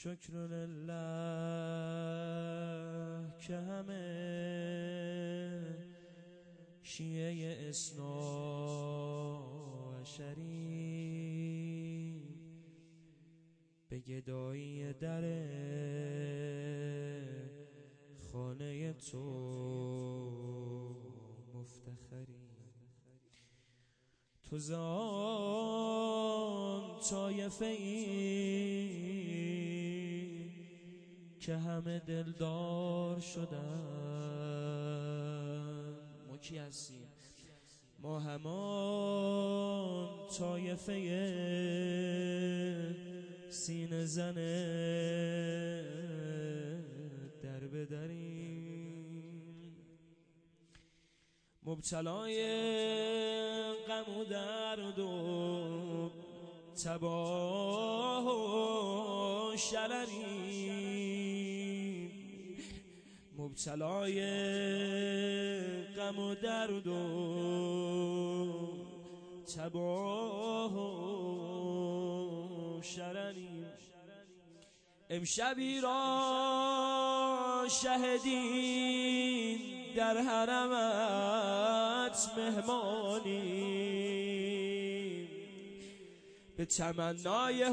شکر لله که همه شیعه اثنا عشری به گدایی در خانه تو مفتخری. تو زان طایفه ای که همه دلدار شدن. ما کی هستیم؟ ما همان طایفه سینه زن در بدریم، مبتلای غم و درد و تباه و شرریم، مبتلای غم و درد و تباه و شرریم. امشبی را شهدین در حرمت مهمانیم، به تمنای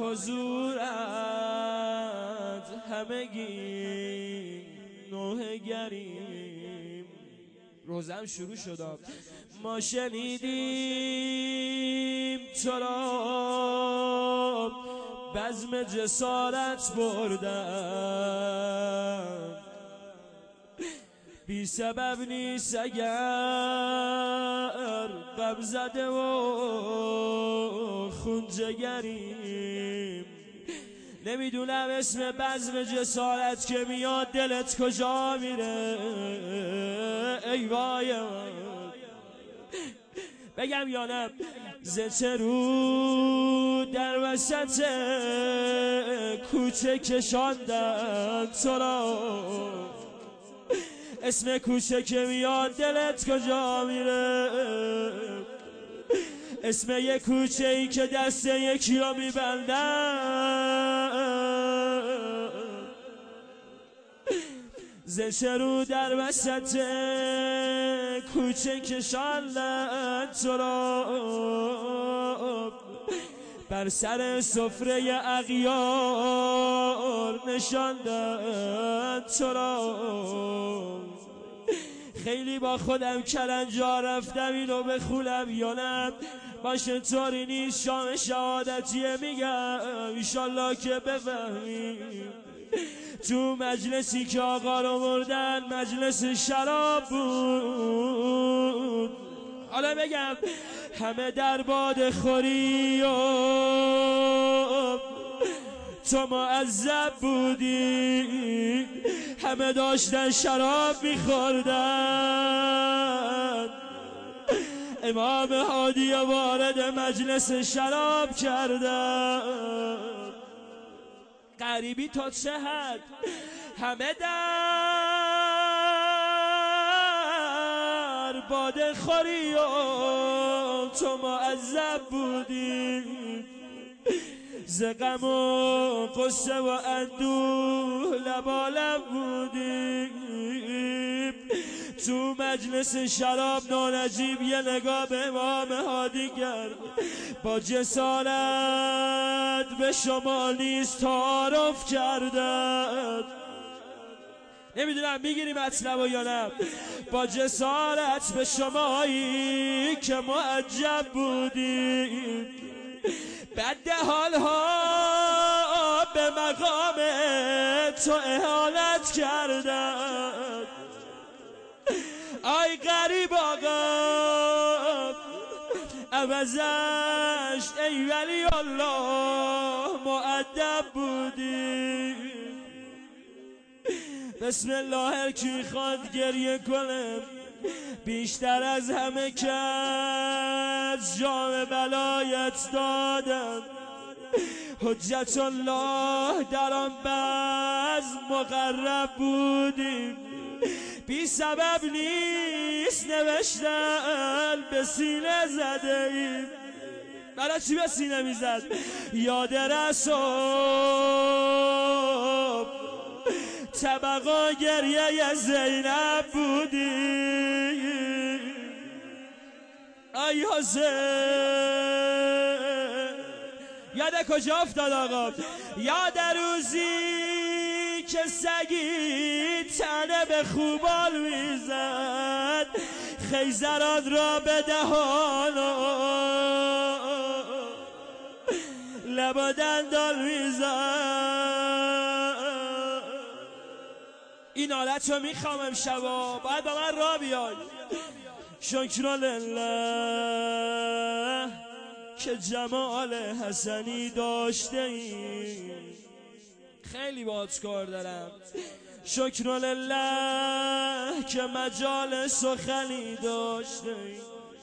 حضورت همگی نوحه گریم. روزم شروع شد، ما شنیدیم تو را بزم جسارت بردن، بی سبب نیست اگر غم زده و خون جگریم. نمیدونم اسم بزم جسارت که میاد دلت کجا میره. ای وای بگم یا نه؟ زچه رو در وسط کوچه کشاندن تو را، اسم کوچه که میاد دلت کجا میره؟ اسم یک کوچه ای که دست یکی رو میبندن، زچه رو در وسط کوچه کشاندن تو را، بر سر سفره اغیار نشاندن تو را. خیلی با خودم کلنجار رفتم اینو بخونم یا نه؟ باشه طوری نیست، شام شهادتیه میگم ایشالله که بفهمیم. تو مجلسی که آقا رو بردن مجلس شراب بود، حالا بگم همه در باد خوری و تو معذب بودی، همه داشتن شراب میخوردن، امام هادی وارد مجلس شراب کردن. غریبی تا چه حد همه در باد خوری و تو معذب بودی، ز غم و قصه و اندوه لبالب بودی. تو مجلس شراب نانجیب یه نگاه به امام هادی کرد، با جسارت به شما نیست تعارف کردن. نمیدونم میگیری مطلب یا نه؟ با جسارت به شمایی که معجب بودی، بد حالها به مقام تو اهانت کردن. آی غریب آقا عوضش ای ولی الله مؤدب بودی. بسم الله هر کی میخواد گریه کنه، بیشتر از همه کس جام بلایت دادم. حجت الله در آن بزم مقرب بودیم، بی سبب نیست نوشتن به سینه زده ایم. برای چی به سینه میزد؟ یاد رسول طبقا گریه زینب بودی. ای حسین یاد کجا افتاد آقا؟ یاد روزی که سگی تنه به خوبال میزد، خیزرات را به دهان لب و دندان میزد. این حالت رو میخوام امشبا، باید با من را بیای. شکر لله که جمال حسنی داشته ایم، خیلی باهات کار دارم. شکر لله که مجال سخنی داشته ایم.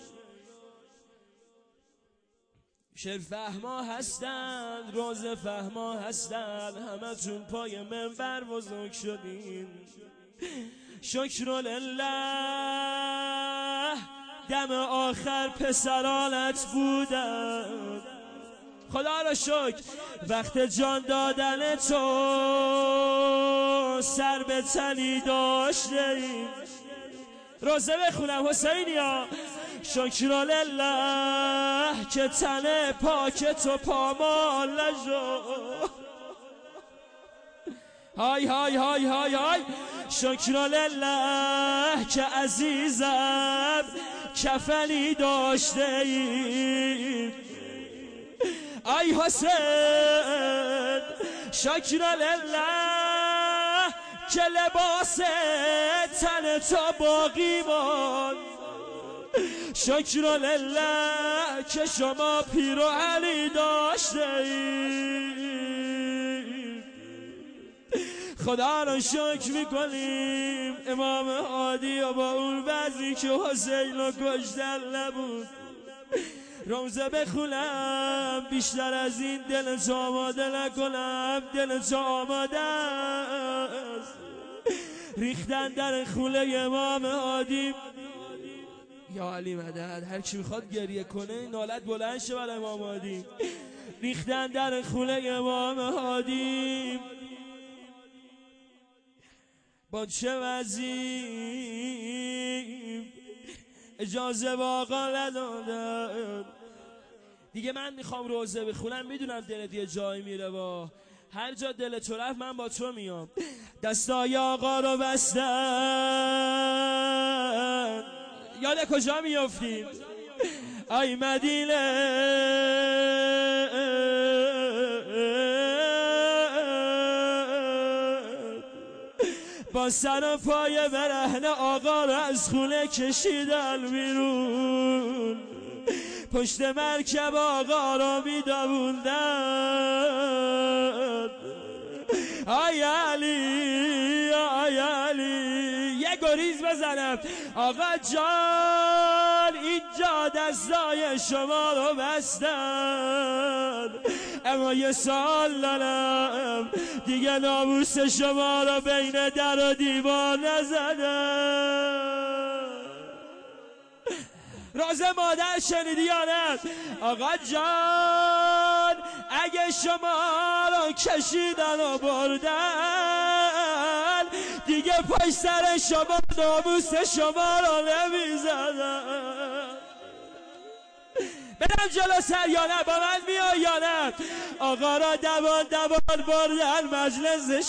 شعر فهما هستند، روز فهما هستند، همه تون پای منبر بزرگ شدین. شکر لله دم آخر پسرانت بودن. خدا را شکر وقت جان دادن تو سر به تنی داشتیم. روزه بخونم حسینیا. شکر لله که تن پاک تو پامال نشد. های های های های های. شکر لله که عزیزم کفنی داشته ایم. ای حسین شکر لله که لباس تن تو باقی ماند. شکر لله که شما پیر و علی داشته اید. خدا را شکر میکنیم امام هادی و با اون بعضی که حسین رو کشتن نبود. روزه بخونم بیشتر از این دل تو آماده نکنم. دل تو آماده است ریختن در خوله امام هادی. یا علی مدد. هر کی میخواد گریه کنه این حالت بلند شه برای امام هادی. ریختن در خوله امام هادی. با چه وضعی اجازه با آقا ندادن. دیگه من میخوام روزه بخونم، میدونم دلت یه جایی میره با هر جا دل تو رفت من با تو میام. دستای آقا رو بستن. یاد کجا میافتیم؟ ای مدینه با سر و پای برهنه آقا را از خونه کشیدن بیرون. پشت مرکب آقا را میدووندن. آی علی آی علی. یه گریز بزنم. آقا جان اینجا دستای شما رو بستن، اما یه سال دارم دیگه ناموس شما رو بین در و دیوار نزدن. راز مادر شنیدی یا نه؟ آقا جان اگه شما رو کشیدن و بردن دیگه پشت سر شما ناموس شما رو نمیزدن. برم جلو سر یا نه؟ با من میای یا نه؟ آقا را دوان دوان بردن مجلس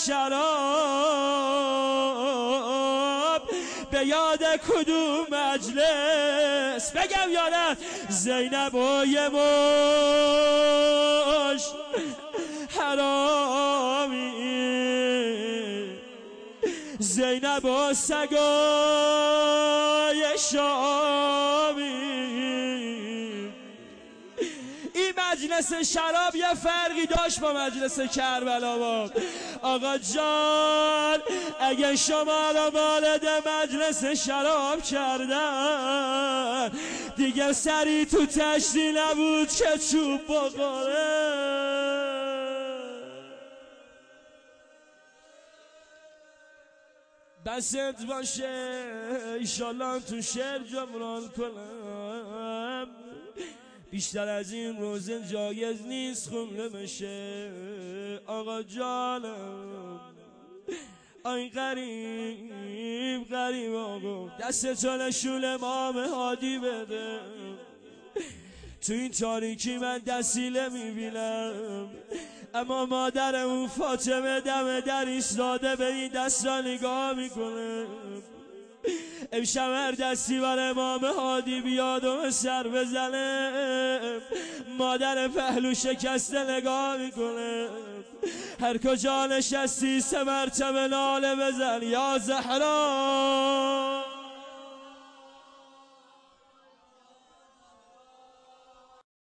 شراب. به یاد کدوم مجلس بگم یا نه؟ زینب و یه مش حرامی، زینب و سگای شامی. این مجلس شراب یه فرقی داشت با مجلس کربلا با. آقا جان اگه شما را وارد مجلس شراب کردن دیگه سری تو تشتی نبود که چوب بخوره. دستت باشه ایشالله تو شعر جبران کنم. بیشتر از این روزه جایز نیست خونده بشه. آقا جانم آی غریب غریب آقا دست تو نشون امام هادی بده. تو این تاریکی من دستیله میبینم، اما مادر اون فاطمه دم در ایستاده به این دستا نگاه میکنه. امشب هر دستی بر امام هادی بیاد و سر بزنه، مادر پهلو شکسته نگاه میکنه. هر کجا نشستی 3 مرتبه ناله بزن یا زهرا.